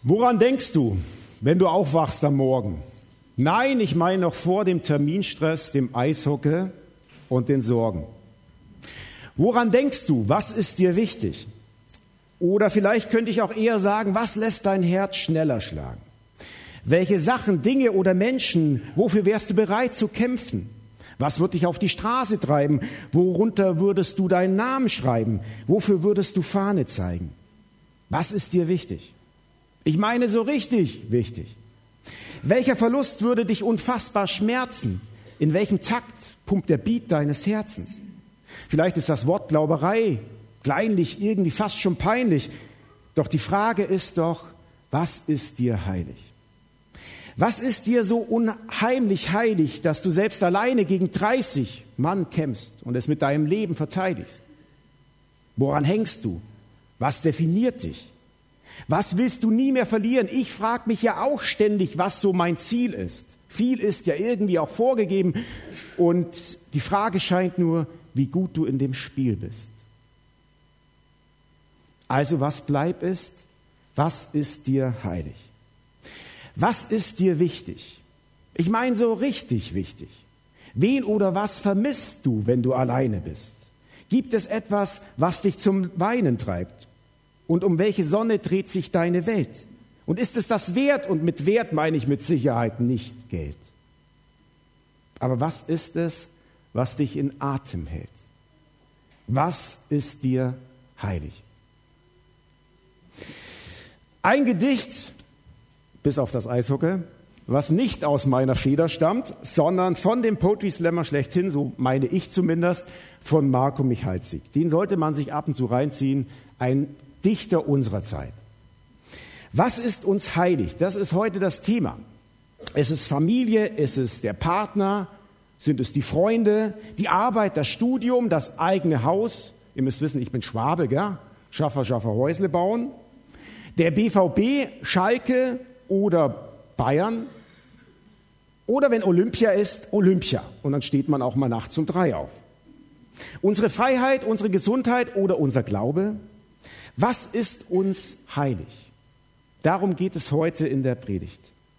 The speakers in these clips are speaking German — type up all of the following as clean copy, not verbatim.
Woran denkst du, wenn du aufwachst am Morgen? Nein, ich meine noch vor dem Terminstress, dem Eishockey und den Sorgen. Woran denkst du? Was ist dir wichtig? Oder vielleicht könnte ich auch eher sagen, was lässt dein Herz schneller schlagen? Welche Sachen, Dinge oder Menschen, wofür wärst du bereit zu kämpfen? Was wird dich auf die Straße treiben? Worunter würdest du deinen Namen schreiben? Wofür würdest du Fahne zeigen? Was ist dir wichtig? Ich meine so richtig wichtig. Welcher Verlust würde dich unfassbar schmerzen? In welchem Takt pumpt der Beat deines Herzens? Vielleicht ist das Wort Glauberei kleinlich, irgendwie fast schon peinlich. Doch die Frage ist doch, was ist dir heilig? Was ist dir so unheimlich heilig, dass du selbst alleine gegen 30 Mann kämpfst und es mit deinem Leben verteidigst? Woran hängst du? Was definiert dich? Was willst du nie mehr verlieren? Ich frage mich ja auch ständig, was so mein Ziel ist. Viel ist ja irgendwie auch vorgegeben und die Frage scheint nur, wie gut du in dem Spiel bist. Also was bleibt ist, was ist dir heilig? Was ist dir wichtig? Ich meine so richtig wichtig. Wen oder was vermisst du, wenn du alleine bist? Gibt es etwas, was dich zum Weinen treibt? Und um welche Sonne dreht sich deine Welt? Und ist es das wert? Und mit Wert meine ich mit Sicherheit nicht Geld. Aber was ist es, was dich in Atem hält? Was ist dir heilig? Ein Gedicht, bis auf das Eishockey, was nicht aus meiner Feder stammt, sondern von dem Poetry Slammer schlechthin, so meine ich zumindest, von Marko Michalczyk. Den sollte man sich ab und zu reinziehen, ein Dichter unserer Zeit. Was ist uns heilig? Das ist heute das Thema. Es ist Familie, es ist der Partner, sind es die Freunde, die Arbeit, das Studium, das eigene Haus. Ihr müsst wissen, ich bin Schwabe, gell? Schaffer, Häusle bauen. Der BVB, Schalke oder Bayern. Oder wenn Olympia ist, Olympia. Und dann steht man auch mal nachts um 3 auf. Unsere Freiheit, unsere Gesundheit oder unser Glaube. Was ist uns heilig? Darum geht es heute in der Predigt.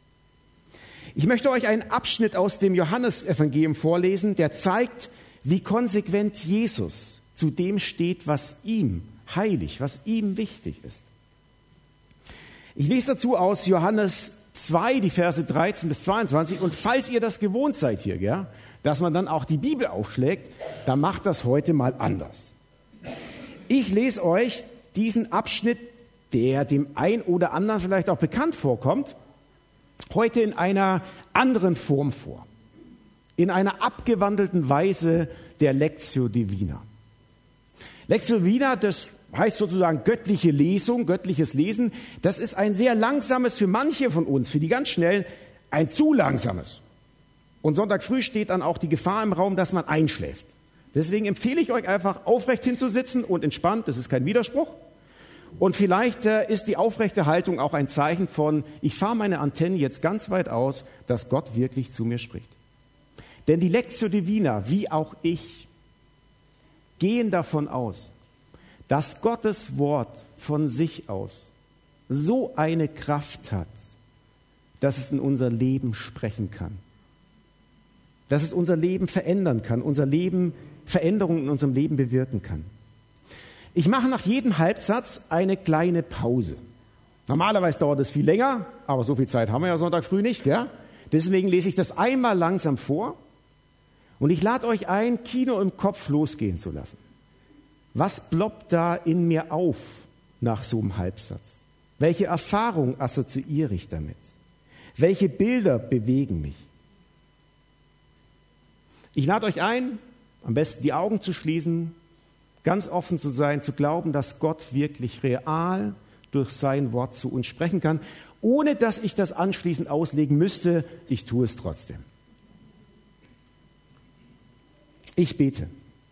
Ich möchte euch einen Abschnitt aus dem Johannesevangelium vorlesen, der zeigt, wie konsequent Jesus zu dem steht, was ihm heilig, was ihm wichtig ist. Ich lese dazu aus Johannes 2, die Verse 13 bis 22. Und falls ihr das gewohnt seid hier, gell, dass man dann auch die Bibel aufschlägt, dann macht das heute mal anders. Ich lese euch diesen Abschnitt, der dem einen oder anderen vielleicht auch bekannt vorkommt, heute in einer anderen Form vor. In einer abgewandelten Weise der Lectio Divina. Lectio Divina, das heißt sozusagen göttliche Lesung, göttliches Lesen. Das ist ein sehr langsames, für manche von uns, für die ganz Schnellen, ein zu langsames. Und Sonntag früh steht dann auch die Gefahr im Raum, dass man einschläft. Deswegen empfehle ich euch einfach, aufrecht hinzusitzen und entspannt, das ist kein Widerspruch. Und vielleicht ist die aufrechte Haltung auch ein Zeichen von, ich fahre meine Antennen jetzt ganz weit aus, dass Gott wirklich zu mir spricht. Denn die Lectio Divina, wie auch ich, gehen davon aus, dass Gottes Wort von sich aus so eine Kraft hat, dass es in unser Leben sprechen kann. Dass es unser Leben verändern kann, Veränderungen in unserem Leben bewirken kann. Ich mache nach jedem Halbsatz eine kleine Pause. Normalerweise dauert es viel länger, aber so viel Zeit haben wir ja Sonntag früh nicht, gell? Deswegen lese ich das einmal langsam vor und ich lade euch ein, Kino im Kopf losgehen zu lassen. Was ploppt da in mir auf nach so einem Halbsatz? Welche Erfahrung assoziiere ich damit? Welche Bilder bewegen mich? Ich lade euch ein, am besten die Augen zu schließen, ganz offen zu sein, zu glauben, dass Gott wirklich real durch sein Wort zu uns sprechen kann, ohne dass ich das anschließend auslegen müsste. Ich tue es trotzdem. Ich bete.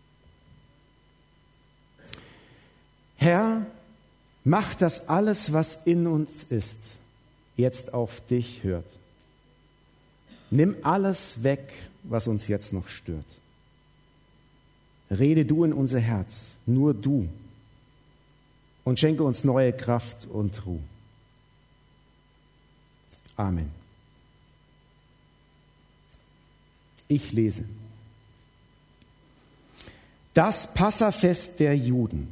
Herr, mach, dass alles, was in uns ist, jetzt auf dich hört. Nimm alles weg, was uns jetzt noch stört. Rede du in unser Herz, nur du, und schenke uns neue Kraft und Ruhe. Amen. Ich lese. Das Passafest der Juden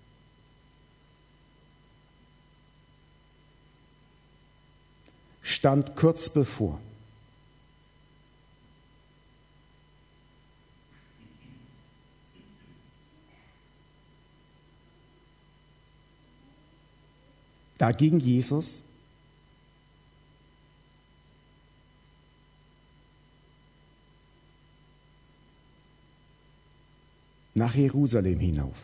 stand kurz bevor. Da ging Jesus nach Jerusalem hinauf.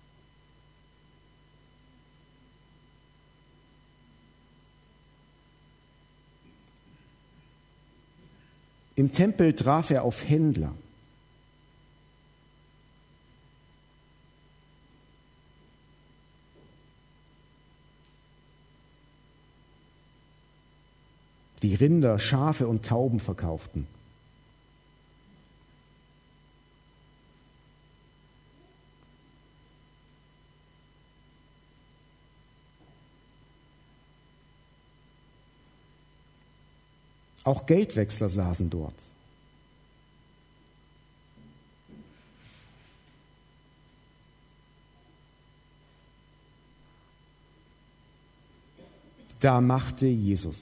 Im Tempel traf er auf Händler. Die Rinder, Schafe und Tauben verkauften. Auch Geldwechsler saßen dort. Da machte Jesus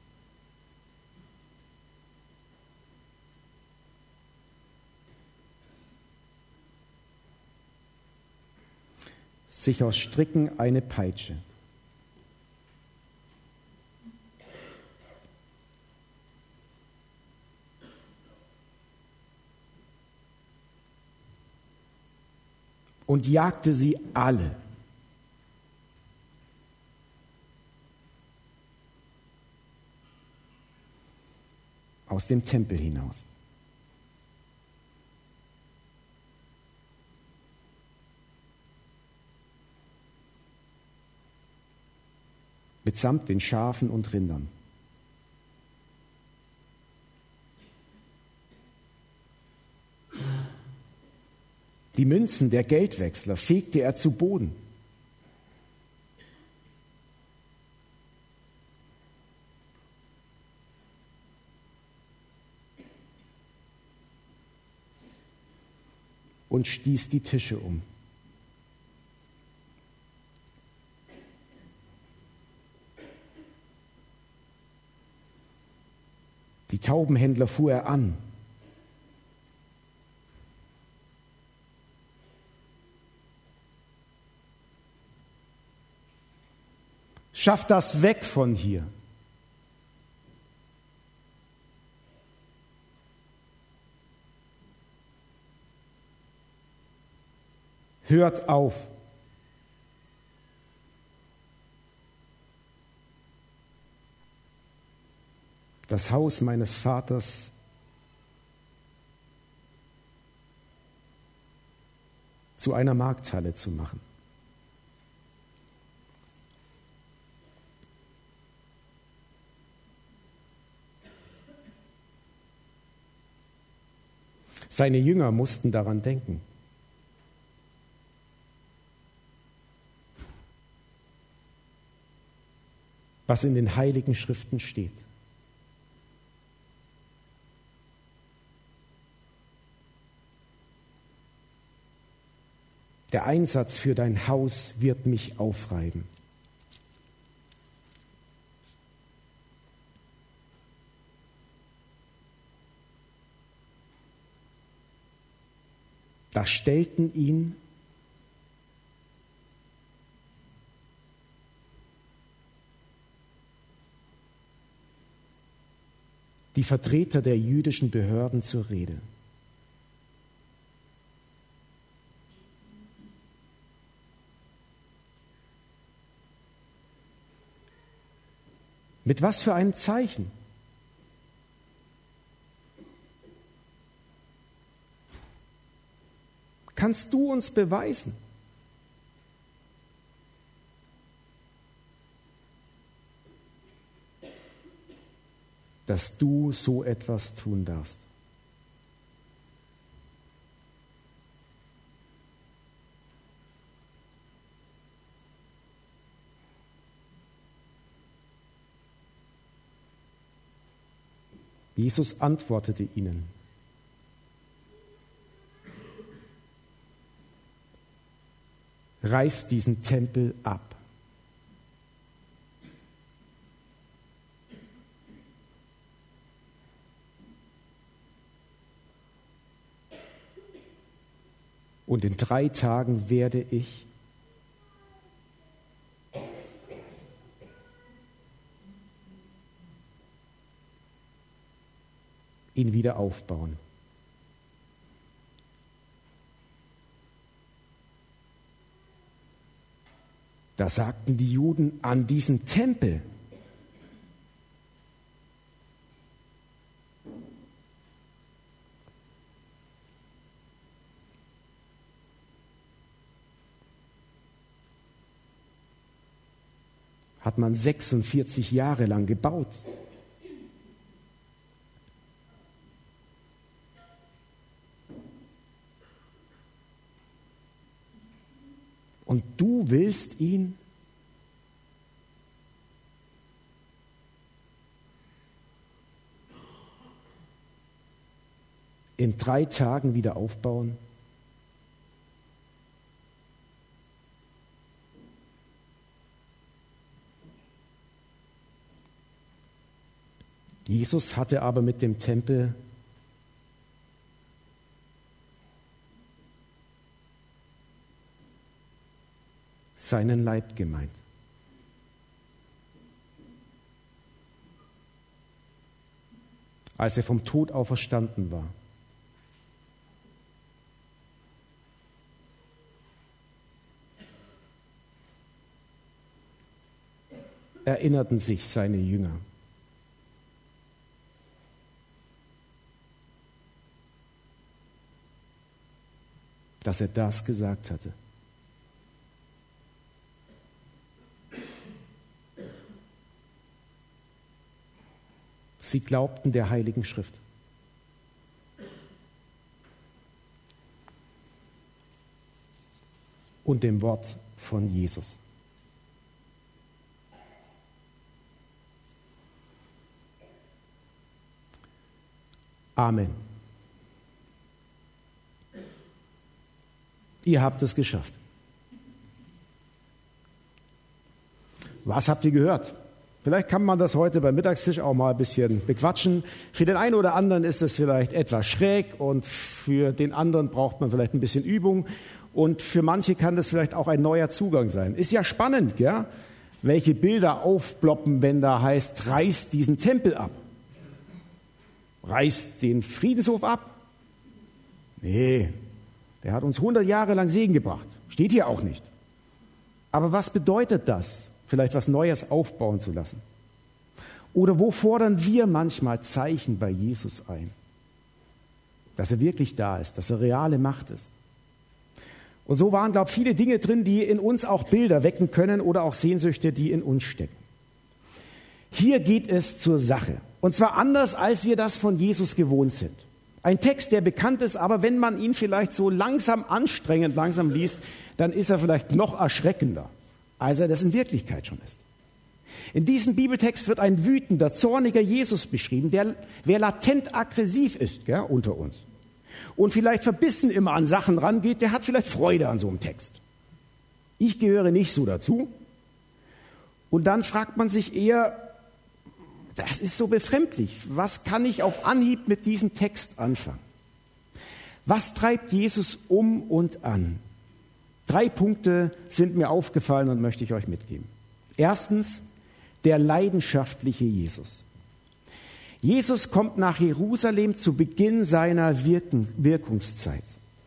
sich aus Stricken eine Peitsche. Und jagte sie alle aus dem Tempel hinaus. Mitsamt den Schafen und Rindern. Die Münzen der Geldwechsler fegte er zu Boden. Und stieß die Tische um. Die Taubenhändler fuhr er an. Schafft das weg von hier. Hört auf. Das Haus meines Vaters zu einer Markthalle zu machen. Seine Jünger mussten daran denken. Was in den Heiligen Schriften steht. Der Einsatz für dein Haus wird mich aufreiben. Da stellten ihn die Vertreter der jüdischen Behörden zur Rede. Mit was für einem Zeichen? Kannst du uns beweisen? Dass du so etwas tun darfst. Jesus antwortete ihnen: Reißt diesen Tempel ab. Und in 3 Tagen werde ich ihn wieder aufbauen. Da sagten die Juden: An diesen Tempel. Hat man 46 Jahre lang gebaut. Und du willst ihn in 3 Tagen wieder aufbauen? Jesus hatte aber mit dem Tempel seinen Leib gemeint. Als er vom Tod auferstanden war. Erinnerten sich seine Jünger. Dass er das gesagt hatte. Sie glaubten der Heiligen Schrift. Und dem Wort von Jesus. Amen. Ihr habt es geschafft. Was habt ihr gehört? Vielleicht kann man das heute beim Mittagstisch auch mal ein bisschen bequatschen. Für den einen oder anderen ist es vielleicht etwas schräg und für den anderen braucht man vielleicht ein bisschen Übung. Und für manche kann das vielleicht auch ein neuer Zugang sein. Ist ja spannend, gell? Welche Bilder aufploppen, wenn da heißt, reißt diesen Tempel ab. Reißt den Friedenshof ab? Nee, der hat uns 100 Jahre lang Segen gebracht. Steht hier auch nicht. Aber was bedeutet das, vielleicht was Neues aufbauen zu lassen? Oder wo fordern wir manchmal Zeichen bei Jesus ein? Dass er wirklich da ist, dass er reale Macht ist. Und so waren, glaube ich, viele Dinge drin, die in uns auch Bilder wecken können oder auch Sehnsüchte, die in uns stecken. Hier geht es zur Sache. Und zwar anders, als wir das von Jesus gewohnt sind. Ein Text, der bekannt ist, aber wenn man ihn vielleicht so anstrengend langsam liest, dann ist er vielleicht noch erschreckender, als er das in Wirklichkeit schon ist. In diesem Bibeltext wird ein wütender, zorniger Jesus beschrieben, wer latent aggressiv ist, gell, unter uns. Und vielleicht verbissen immer an Sachen rangeht, der hat vielleicht Freude an so einem Text. Ich gehöre nicht so dazu. Und dann fragt man sich eher, das ist so befremdlich. Was kann ich auf Anhieb mit diesem Text anfangen? Was treibt Jesus um und an? 3 Punkte sind mir aufgefallen und möchte ich euch mitgeben. Erstens, der leidenschaftliche Jesus. Jesus kommt nach Jerusalem zu Beginn seiner Wirkungszeit.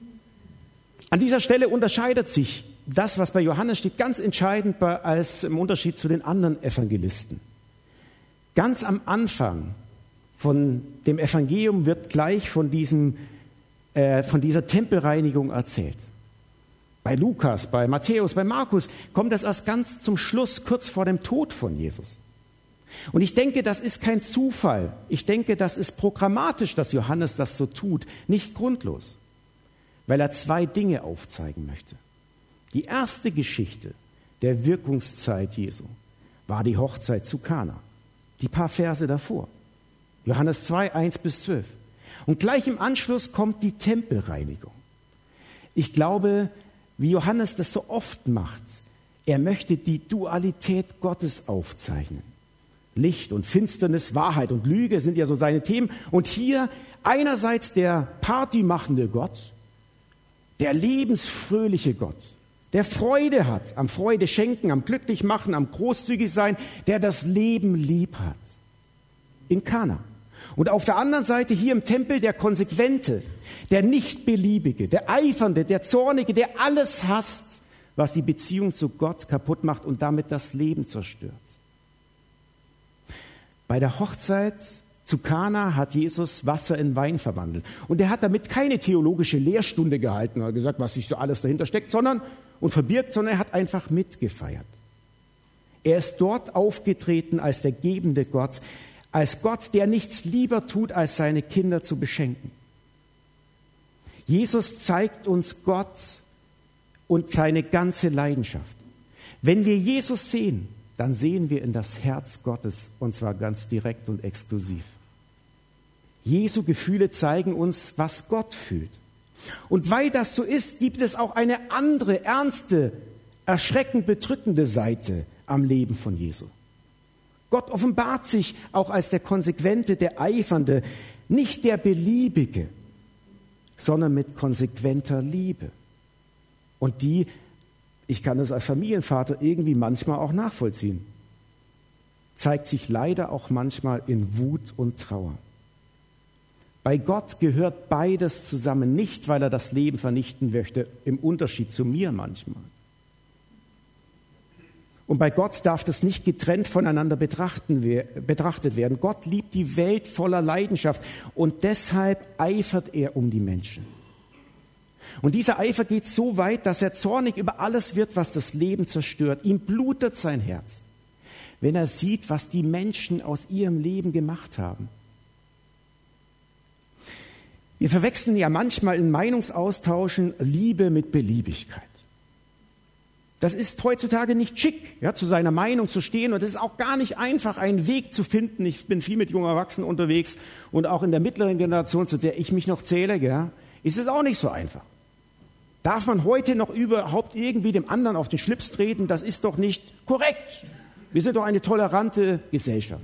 An dieser Stelle unterscheidet sich das, was bei Johannes steht, ganz entscheidend als im Unterschied zu den anderen Evangelisten. Ganz am Anfang von dem Evangelium wird gleich von dieser Tempelreinigung erzählt. Bei Lukas, bei Matthäus, bei Markus kommt das erst ganz zum Schluss, kurz vor dem Tod von Jesus. Und ich denke, das ist kein Zufall. Ich denke, das ist programmatisch, dass Johannes das so tut, nicht grundlos, weil er 2 Dinge aufzeigen möchte. Die erste Geschichte der Wirkungszeit Jesu war die Hochzeit zu Kana. Die paar Verse davor. Johannes 2, 1-12. Und gleich im Anschluss kommt die Tempelreinigung. Ich glaube, wie Johannes das so oft macht, er möchte die Dualität Gottes aufzeichnen. Licht und Finsternis, Wahrheit und Lüge sind ja so seine Themen. Und hier einerseits der partymachende Gott, der lebensfröhliche Gott, der Freude hat, am Freude schenken, am glücklich machen, am großzügig sein, der das Leben lieb hat. In Kana. Und auf der anderen Seite hier im Tempel der Konsequente, der Nichtbeliebige, der Eifernde, der Zornige, der alles hasst, was die Beziehung zu Gott kaputt macht und damit das Leben zerstört. Bei der Hochzeit zu Kana hat Jesus Wasser in Wein verwandelt. Und er hat damit keine theologische Lehrstunde gehalten oder gesagt, was sich so alles dahinter steckt, sondern er hat einfach mitgefeiert. Er ist dort aufgetreten als der gebende Gott, als Gott, der nichts lieber tut, als seine Kinder zu beschenken. Jesus zeigt uns Gott und seine ganze Leidenschaft. Wenn wir Jesus sehen, dann sehen wir in das Herz Gottes, und zwar ganz direkt und exklusiv. Jesu Gefühle zeigen uns, was Gott fühlt. Und weil das so ist, gibt es auch eine andere, ernste, erschreckend bedrückende Seite am Leben von Jesu. Gott offenbart sich auch als der Konsequente, der Eifernde, nicht der Beliebige, sondern mit konsequenter Liebe. Und die, ich kann das als Familienvater irgendwie manchmal auch nachvollziehen, zeigt sich leider auch manchmal in Wut und Trauer. Bei Gott gehört beides zusammen, nicht weil er das Leben vernichten möchte, im Unterschied zu mir manchmal. Und bei Gott darf das nicht getrennt voneinander betrachtet werden. Gott liebt die Welt voller Leidenschaft und deshalb eifert er um die Menschen. Und dieser Eifer geht so weit, dass er zornig über alles wird, was das Leben zerstört. Ihm blutet sein Herz, wenn er sieht, was die Menschen aus ihrem Leben gemacht haben. Wir verwechseln ja manchmal in Meinungsaustauschen Liebe mit Beliebigkeit. Das ist heutzutage nicht schick, ja, zu seiner Meinung zu stehen. Und es ist auch gar nicht einfach, einen Weg zu finden. Ich bin viel mit jungen Erwachsenen unterwegs und auch in der mittleren Generation, zu der ich mich noch zähle, ja, ist es auch nicht so einfach. Darf man heute noch überhaupt irgendwie dem anderen auf den Schlips treten? Das ist doch nicht korrekt. Wir sind doch eine tolerante Gesellschaft.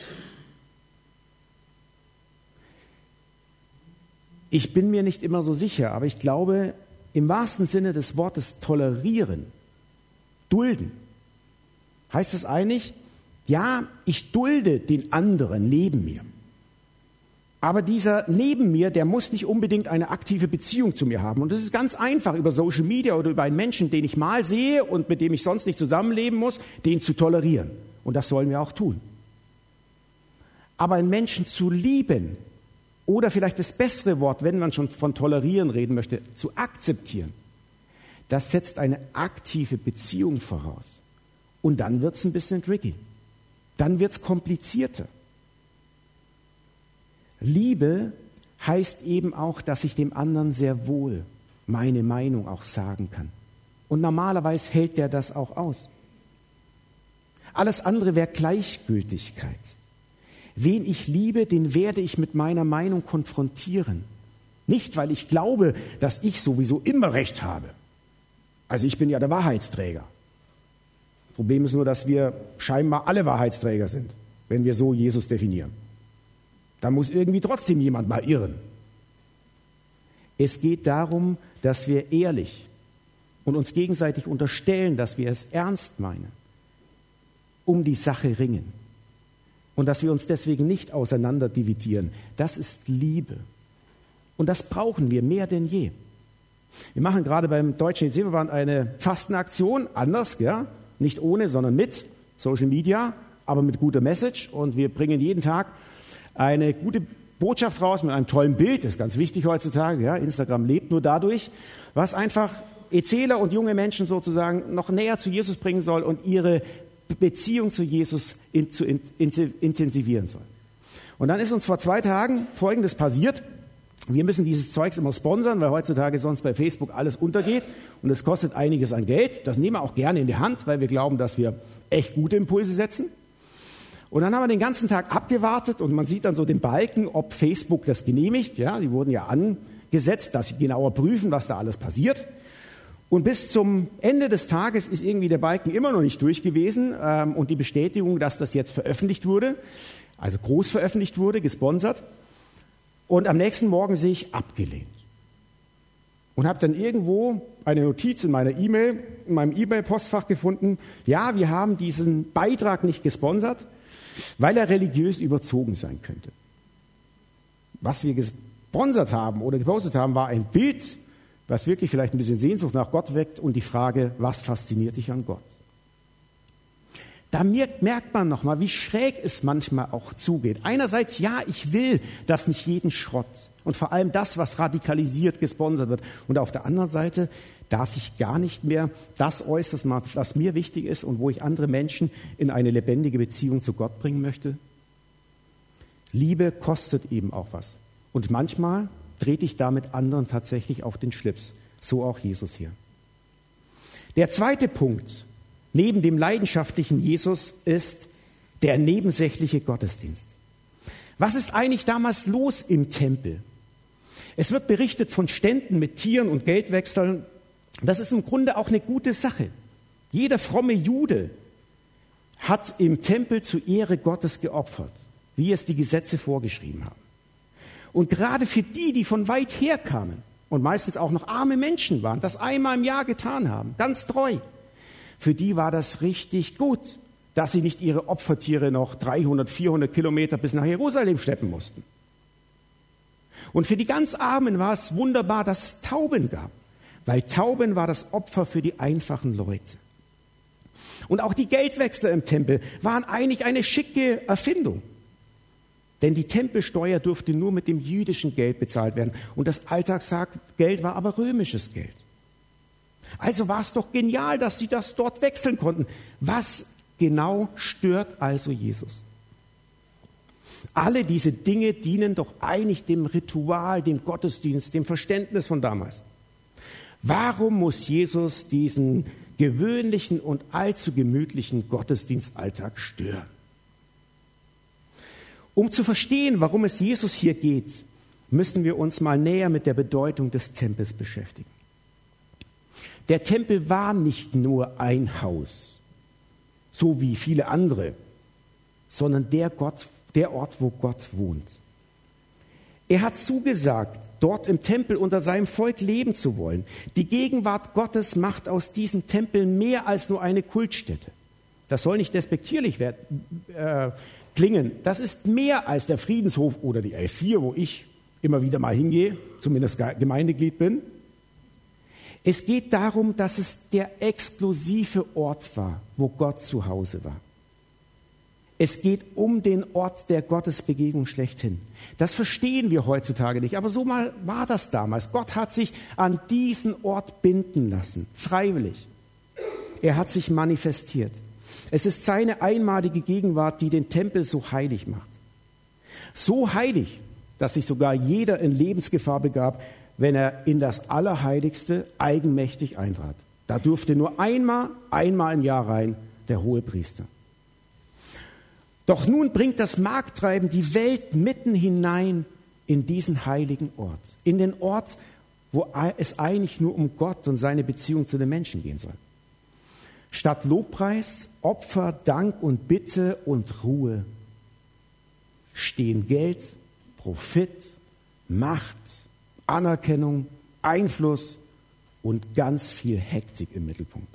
Ich bin mir nicht immer so sicher, aber ich glaube, im wahrsten Sinne des Wortes tolerieren, dulden, heißt es eigentlich, ja, ich dulde den anderen neben mir. Aber dieser neben mir, der muss nicht unbedingt eine aktive Beziehung zu mir haben. Und das ist ganz einfach, über Social Media oder über einen Menschen, den ich mal sehe und mit dem ich sonst nicht zusammenleben muss, den zu tolerieren. Und das sollen wir auch tun. Aber einen Menschen zu lieben, oder vielleicht das bessere Wort, wenn man schon von tolerieren reden möchte, zu akzeptieren, das setzt eine aktive Beziehung voraus. Und dann wird es ein bisschen tricky. Dann wird es komplizierter. Liebe heißt eben auch, dass ich dem anderen sehr wohl meine Meinung auch sagen kann. Und normalerweise hält der das auch aus. Alles andere wäre Gleichgültigkeit. Wen ich liebe, den werde ich mit meiner Meinung konfrontieren. Nicht, weil ich glaube, dass ich sowieso immer Recht habe. Also ich bin ja der Wahrheitsträger. Das Problem ist nur, dass wir scheinbar alle Wahrheitsträger sind, wenn wir so Jesus definieren. Da muss irgendwie trotzdem jemand mal irren. Es geht darum, dass wir ehrlich und uns gegenseitig unterstellen, dass wir es ernst meinen, um die Sache ringen. Und dass wir uns deswegen nicht auseinanderdividieren. Das ist Liebe. Und das brauchen wir mehr denn je. Wir machen gerade beim Deutschen Initiativverband eine Fastenaktion, anders, ja, nicht ohne, sondern mit Social Media, aber mit guter Message. Und wir bringen jeden Tag eine gute Botschaft raus mit einem tollen Bild. Das ist ganz wichtig heutzutage. Ja. Instagram lebt nur dadurch, was einfach Erzähler und junge Menschen sozusagen noch näher zu Jesus bringen soll und ihre Beziehung zu Jesus intensivieren soll. Und dann ist uns vor 2 Tagen Folgendes passiert. Wir müssen dieses Zeugs immer sponsern, weil heutzutage sonst bei Facebook alles untergeht und es kostet einiges an Geld. Das nehmen wir auch gerne in die Hand, weil wir glauben, dass wir echt gute Impulse setzen. Und dann haben wir den ganzen Tag abgewartet und man sieht dann so den Balken, ob Facebook das genehmigt. Ja, die wurden ja angesetzt, dass sie genauer prüfen, was da alles passiert. Und bis zum Ende des Tages ist irgendwie der Balken immer noch nicht durch gewesen und die Bestätigung, dass das jetzt veröffentlicht wurde, also groß veröffentlicht wurde, gesponsert. Und am nächsten Morgen sehe ich abgelehnt. Und habe dann irgendwo eine Notiz in meiner E-Mail, in meinem E-Mail-Postfach gefunden, ja, wir haben diesen Beitrag nicht gesponsert, weil er religiös überzogen sein könnte. Was wir gesponsert haben oder gepostet haben, war ein Bild, was wirklich vielleicht ein bisschen Sehnsucht nach Gott weckt und die Frage, was fasziniert dich an Gott? Da merkt man nochmal, wie schräg es manchmal auch zugeht. Einerseits, ja, ich will, dass nicht jeden Schrott und vor allem das, was radikalisiert, gesponsert wird. Und auf der anderen Seite darf ich gar nicht mehr das äußern, was mir wichtig ist und wo ich andere Menschen in eine lebendige Beziehung zu Gott bringen möchte. Liebe kostet eben auch was. Und manchmal trete ich damit anderen tatsächlich auf den Schlips. So auch Jesus hier. Der zweite Punkt neben dem leidenschaftlichen Jesus ist der nebensächliche Gottesdienst. Was ist eigentlich damals los im Tempel? Es wird berichtet von Ständen mit Tieren und Geldwechseln. Das ist im Grunde auch eine gute Sache. Jeder fromme Jude hat im Tempel zur Ehre Gottes geopfert, wie es die Gesetze vorgeschrieben haben. Und gerade für die, die von weit her kamen und meistens auch noch arme Menschen waren, das einmal im Jahr getan haben, ganz treu, für die war das richtig gut, dass sie nicht ihre Opfertiere noch 300, 400 Kilometer bis nach Jerusalem schleppen mussten. Und für die ganz Armen war es wunderbar, dass es Tauben gab, weil Tauben war das Opfer für die einfachen Leute. Und auch die Geldwechsler im Tempel waren eigentlich eine schicke Erfindung. Denn die Tempelsteuer durfte nur mit dem jüdischen Geld bezahlt werden. Und das Alltagsgeld war aber römisches Geld. Also war es doch genial, dass sie das dort wechseln konnten. Was genau stört also Jesus? Alle diese Dinge dienen doch eigentlich dem Ritual, dem Gottesdienst, dem Verständnis von damals. Warum muss Jesus diesen gewöhnlichen und allzu gemütlichen Gottesdienstalltag stören? Um zu verstehen, warum es Jesus hier geht, müssen wir uns mal näher mit der Bedeutung des Tempels beschäftigen. Der Tempel war nicht nur ein Haus, so wie viele andere, sondern der Ort, wo Gott wohnt. Er hat zugesagt, dort im Tempel unter seinem Volk leben zu wollen. Die Gegenwart Gottes macht aus diesem Tempel mehr als nur eine Kultstätte. Das soll nicht despektierlich klingen. Das ist mehr als der Friedenshof oder die L4, wo ich immer wieder mal hingehe, zumindest Gemeindeglied bin. Es geht darum, dass es der exklusive Ort war, wo Gott zu Hause war. Es geht um den Ort der Gottesbegegnung schlechthin. Das verstehen wir heutzutage nicht, aber so mal war das damals. Gott hat sich an diesen Ort binden lassen, freiwillig. Er hat sich manifestiert. Es ist seine einmalige Gegenwart, die den Tempel so heilig macht. So heilig, dass sich sogar jeder in Lebensgefahr begab, wenn er in das Allerheiligste eigenmächtig eintrat. Da durfte nur einmal im Jahr rein der Hohepriester. Doch nun bringt das Markttreiben die Welt mitten hinein in diesen heiligen Ort. In den Ort, wo es eigentlich nur um Gott und seine Beziehung zu den Menschen gehen soll. Statt Lobpreis, Opfer, Dank und Bitte und Ruhe stehen Geld, Profit, Macht, Anerkennung, Einfluss und ganz viel Hektik im Mittelpunkt.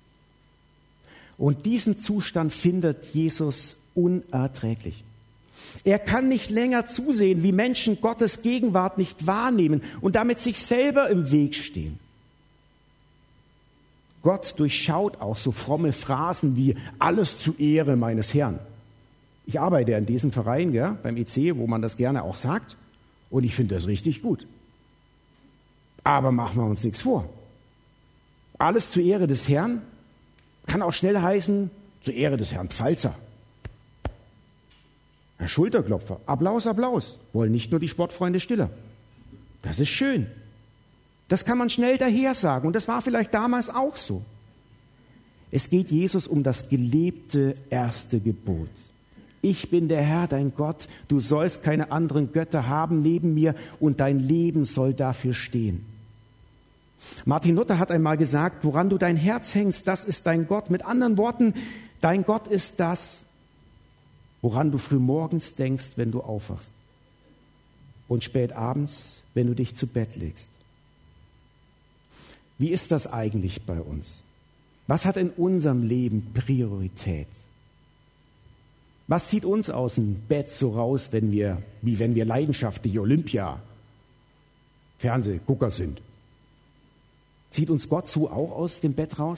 Und diesen Zustand findet Jesus unerträglich. Er kann nicht länger zusehen, wie Menschen Gottes Gegenwart nicht wahrnehmen und damit sich selber im Weg stehen. Gott durchschaut auch so fromme Phrasen wie alles zu Ehre meines Herrn. Ich arbeite in diesem Verein, ja, beim EC, wo man das gerne auch sagt, und ich finde das richtig gut. Aber machen wir uns nichts vor. Alles zur Ehre des Herrn kann auch schnell heißen, zur Ehre des Herrn Pfalzer. Herr Schulterklopfer, Applaus, Applaus, wollen nicht nur die Sportfreunde Stiller. Das ist schön. Das kann man schnell daher sagen und das war vielleicht damals auch so. Es geht Jesus um das gelebte erste Gebot. Ich bin der Herr, dein Gott. Du sollst keine anderen Götter haben neben mir und dein Leben soll dafür stehen. Martin Luther hat einmal gesagt, woran du dein Herz hängst, das ist dein Gott. Mit anderen Worten, dein Gott ist das, woran du frühmorgens denkst, wenn du aufwachst und spät abends, wenn du dich zu Bett legst. Wie ist das eigentlich bei uns? Was hat in unserem Leben Priorität? Was zieht uns aus dem Bett so raus, wenn wir leidenschaftliche Olympia-Fernsehgucker sind? Zieht uns Gott so auch aus dem Bett raus?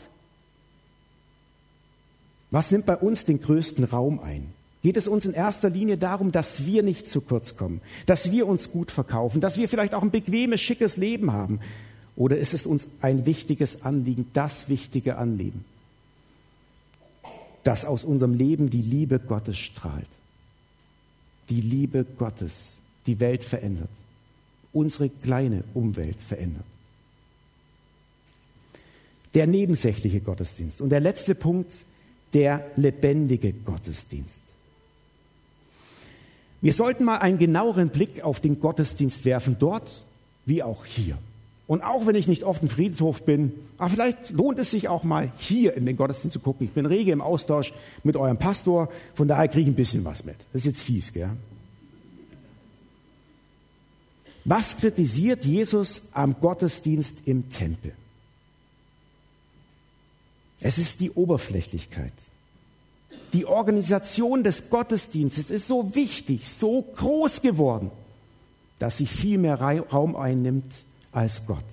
Was nimmt bei uns den größten Raum ein? Geht es uns in erster Linie darum, dass wir nicht zu kurz kommen, dass wir uns gut verkaufen, dass wir vielleicht auch ein bequemes, schickes Leben haben? Oder ist es uns ein wichtiges Anliegen, das wichtige Anliegen, dass aus unserem Leben die Liebe Gottes strahlt? Die Liebe Gottes die Welt verändert, unsere kleine Umwelt verändert. Der nebensächliche Gottesdienst. Und der letzte Punkt, der lebendige Gottesdienst. Wir sollten mal einen genaueren Blick auf den Gottesdienst werfen, dort wie auch hier. Und auch wenn ich nicht oft im Friedenshof bin, aber vielleicht lohnt es sich auch mal hier in den Gottesdienst zu gucken. Ich bin rege im Austausch mit eurem Pastor, von daher kriege ich ein bisschen was mit. Das ist jetzt fies, gell? Was kritisiert Jesus am Gottesdienst im Tempel? Es ist die Oberflächlichkeit. Die Organisation des Gottesdienstes ist so wichtig, so groß geworden, dass sie viel mehr Raum einnimmt als Gott.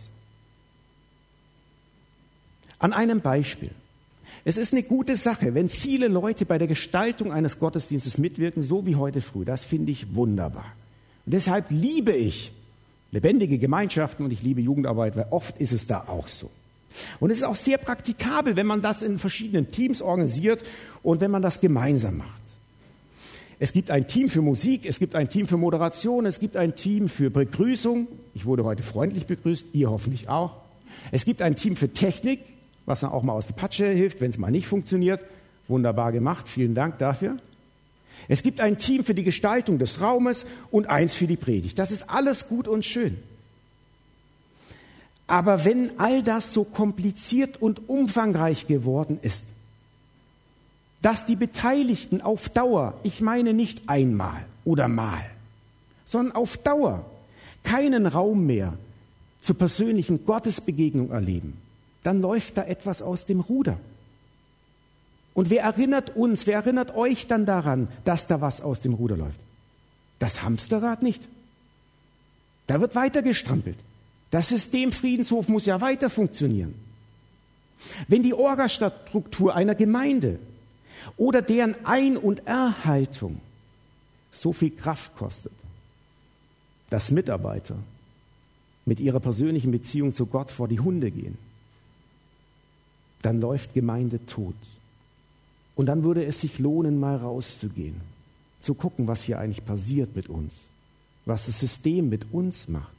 An einem Beispiel. Es ist eine gute Sache, wenn viele Leute bei der Gestaltung eines Gottesdienstes mitwirken, so wie heute früh. Das finde ich wunderbar. Und deshalb liebe ich lebendige Gemeinschaften und ich liebe Jugendarbeit, weil oft ist es da auch so. Und es ist auch sehr praktikabel, wenn man das in verschiedenen Teams organisiert und wenn man das gemeinsam macht. Es gibt ein Team für Musik, es gibt ein Team für Moderation, es gibt ein Team für Begrüßung. Ich wurde heute freundlich begrüßt, ihr hoffentlich auch. Es gibt ein Team für Technik, was dann auch mal aus der Patsche hilft, wenn es mal nicht funktioniert. Wunderbar gemacht, vielen Dank dafür. Es gibt ein Team für die Gestaltung des Raumes und eins für die Predigt. Das ist alles gut und schön. Aber wenn all das so kompliziert und umfangreich geworden ist, dass die Beteiligten auf Dauer, ich meine nicht einmal oder mal, sondern auf Dauer keinen Raum mehr zur persönlichen Gottesbegegnung erleben, dann läuft da etwas aus dem Ruder. Und wer erinnert euch dann daran, dass da was aus dem Ruder läuft? Das Hamsterrad nicht. Da wird weiter gestrampelt. Das System Friedenshof muss ja weiter funktionieren. Wenn die Orgastruktur einer Gemeinde oder deren Ein- und Erhaltung so viel Kraft kostet, dass Mitarbeiter mit ihrer persönlichen Beziehung zu Gott vor die Hunde gehen, dann läuft Gemeinde tot. Und dann würde es sich lohnen, mal rauszugehen, zu gucken, was hier eigentlich passiert mit uns, was das System mit uns macht.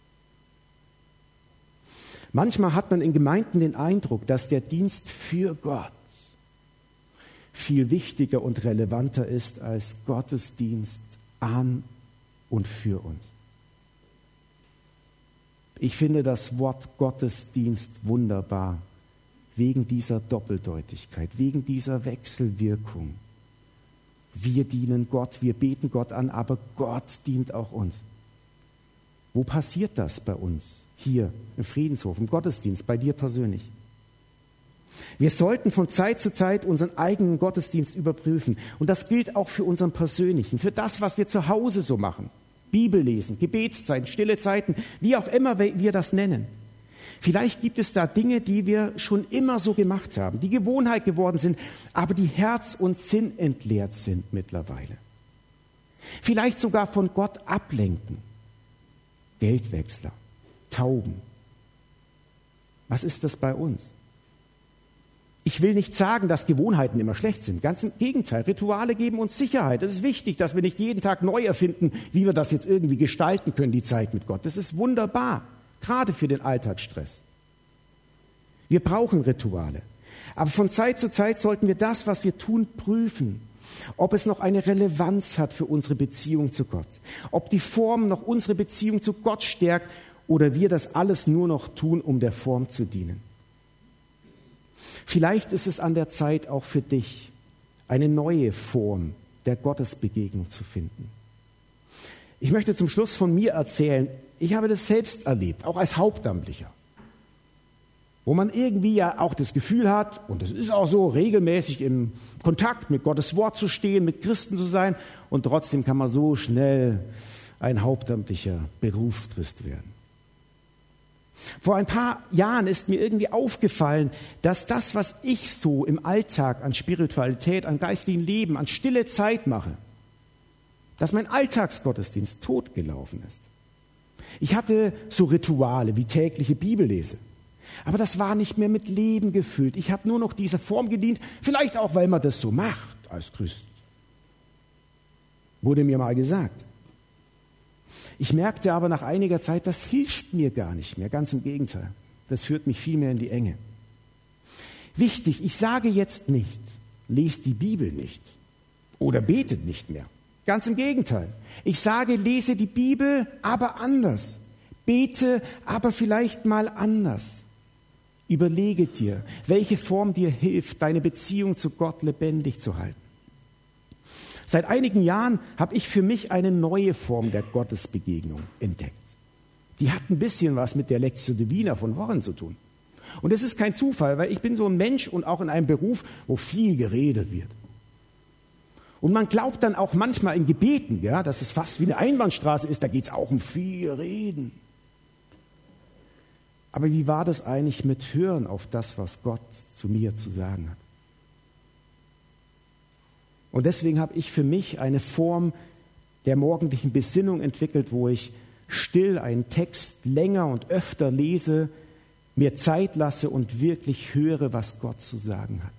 Manchmal hat man in Gemeinden den Eindruck, dass der Dienst für Gott viel wichtiger und relevanter ist als Gottesdienst an und für uns. Ich finde das Wort Gottesdienst wunderbar, wegen dieser Doppeldeutigkeit, wegen dieser Wechselwirkung. Wir dienen Gott, wir beten Gott an, aber Gott dient auch uns. Wo passiert das bei uns? Hier im Friedenshof, im Gottesdienst, bei dir persönlich. Wir sollten von Zeit zu Zeit unseren eigenen Gottesdienst überprüfen. Und das gilt auch für unseren persönlichen, für das, was wir zu Hause so machen. Bibel lesen, Gebetszeiten, stille Zeiten, wie auch immer wir das nennen. Vielleicht gibt es da Dinge, die wir schon immer so gemacht haben, die Gewohnheit geworden sind, aber die Herz und Sinn entleert sind mittlerweile. Vielleicht sogar von Gott ablenken. Geldwechsler, Tauben. Was ist das bei uns? Ich will nicht sagen, dass Gewohnheiten immer schlecht sind. Ganz im Gegenteil, Rituale geben uns Sicherheit. Es ist wichtig, dass wir nicht jeden Tag neu erfinden, wie wir das jetzt irgendwie gestalten können, die Zeit mit Gott. Das ist wunderbar, gerade für den Alltagsstress. Wir brauchen Rituale. Aber von Zeit zu Zeit sollten wir das, was wir tun, prüfen. ob es noch eine Relevanz hat für unsere Beziehung zu Gott, ob die Form noch unsere Beziehung zu Gott stärkt oder wir das alles nur noch tun, um der Form zu dienen. Vielleicht ist es an der Zeit auch für dich, eine neue Form der Gottesbegegnung zu finden. Ich möchte zum Schluss von mir erzählen, ich habe das selbst erlebt, auch als Hauptamtlicher, wo man irgendwie ja auch das Gefühl hat, und es ist auch so, regelmäßig im Kontakt mit Gottes Wort zu stehen, mit Christen zu sein, und trotzdem kann man so schnell ein hauptamtlicher Berufschrist werden. Vor ein paar Jahren ist mir irgendwie aufgefallen, dass das, was ich so im Alltag an Spiritualität, an geistlichem Leben, an stille Zeit mache, dass mein Alltagsgottesdienst totgelaufen ist. Ich hatte so Rituale wie tägliche Bibellese, aber das war nicht mehr mit Leben gefüllt. Ich habe nur noch dieser Form gedient, vielleicht auch, weil man das so macht als Christ. Wurde mir mal gesagt. Ich merkte aber nach einiger Zeit, das hilft mir gar nicht mehr, ganz im Gegenteil. Das führt mich viel mehr in die Enge. Wichtig, ich sage jetzt nicht, lest die Bibel nicht oder betet nicht mehr. Ganz im Gegenteil. Ich sage, lese die Bibel, aber anders. Bete, aber vielleicht mal anders. Überlege dir, welche Form dir hilft, deine Beziehung zu Gott lebendig zu halten. Seit einigen Jahren habe ich für mich eine neue Form der Gottesbegegnung entdeckt. Die hat ein bisschen was mit der Lectio Divina von Warren zu tun. Und es ist kein Zufall, weil ich bin so ein Mensch und auch in einem Beruf, wo viel geredet wird. Und man glaubt dann auch manchmal in Gebeten, ja, dass es fast wie eine Einbahnstraße ist, da geht es auch um viel Reden. Aber wie war das eigentlich mit Hören auf das, was Gott zu mir zu sagen hat? Und deswegen habe ich für mich eine Form der morgendlichen Besinnung entwickelt, wo ich still einen Text länger und öfter lese, mir Zeit lasse und wirklich höre, was Gott zu sagen hat.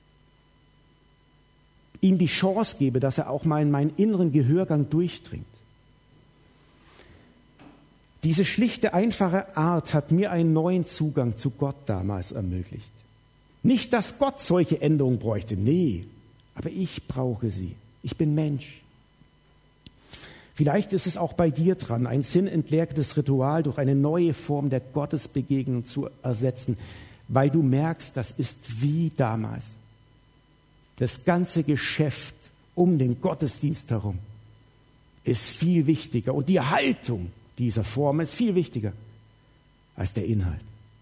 Ihm die Chance gebe, dass er auch mal in meinen inneren Gehörgang durchdringt. Diese schlichte, einfache Art hat mir einen neuen Zugang zu Gott damals ermöglicht. Nicht, dass Gott solche Änderungen bräuchte, nee, aber ich brauche sie. Ich bin Mensch. Vielleicht ist es auch bei dir dran, ein sinnentleertes Ritual durch eine neue Form der Gottesbegegnung zu ersetzen, weil du merkst, das ist wie damals. Das ganze Geschäft um den Gottesdienst herum ist viel wichtiger und die Haltung dieser Form ist viel wichtiger als der Inhalt.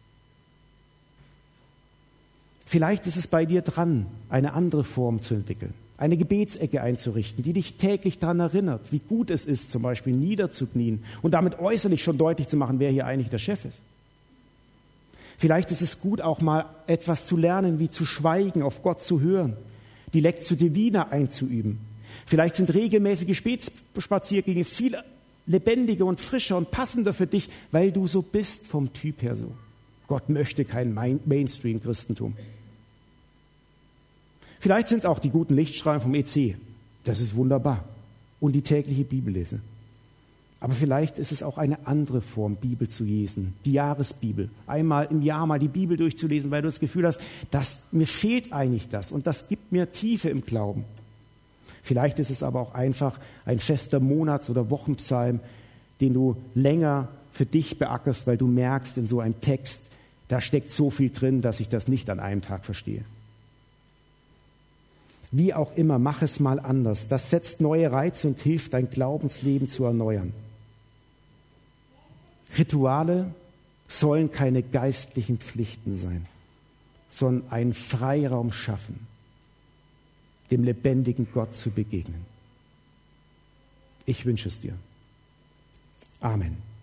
Vielleicht ist es bei dir dran, eine andere Form zu entwickeln, eine Gebetsecke einzurichten, die dich täglich daran erinnert, wie gut es ist, zum Beispiel niederzuknien und damit äußerlich schon deutlich zu machen, wer hier eigentlich der Chef ist. Vielleicht ist es gut, auch mal etwas zu lernen, wie zu schweigen, auf Gott zu hören, die Lectio Divina einzuüben. Vielleicht sind regelmäßige Spaziergänge viel lebendiger und frischer und passender für dich, weil du so bist vom Typ her so. Gott möchte kein Mainstream-Christentum. Vielleicht sind auch die guten Lichtstrahlen vom EC. Das ist wunderbar. Und die tägliche Bibellese. Aber vielleicht ist es auch eine andere Form, Bibel zu lesen. Die Jahresbibel. Einmal im Jahr mal die Bibel durchzulesen, weil du das Gefühl hast, mir fehlt eigentlich das. Und das gibt mir Tiefe im Glauben. Vielleicht ist es aber auch einfach ein fester Monats- oder Wochenpsalm, den du länger für dich beackerst, weil du merkst, in so einem Text, da steckt so viel drin, dass ich das nicht an einem Tag verstehe. Wie auch immer, mach es mal anders. Das setzt neue Reize und hilft, dein Glaubensleben zu erneuern. Rituale sollen keine geistlichen Pflichten sein, sondern einen Freiraum schaffen, dem lebendigen Gott zu begegnen. Ich wünsche es dir. Amen.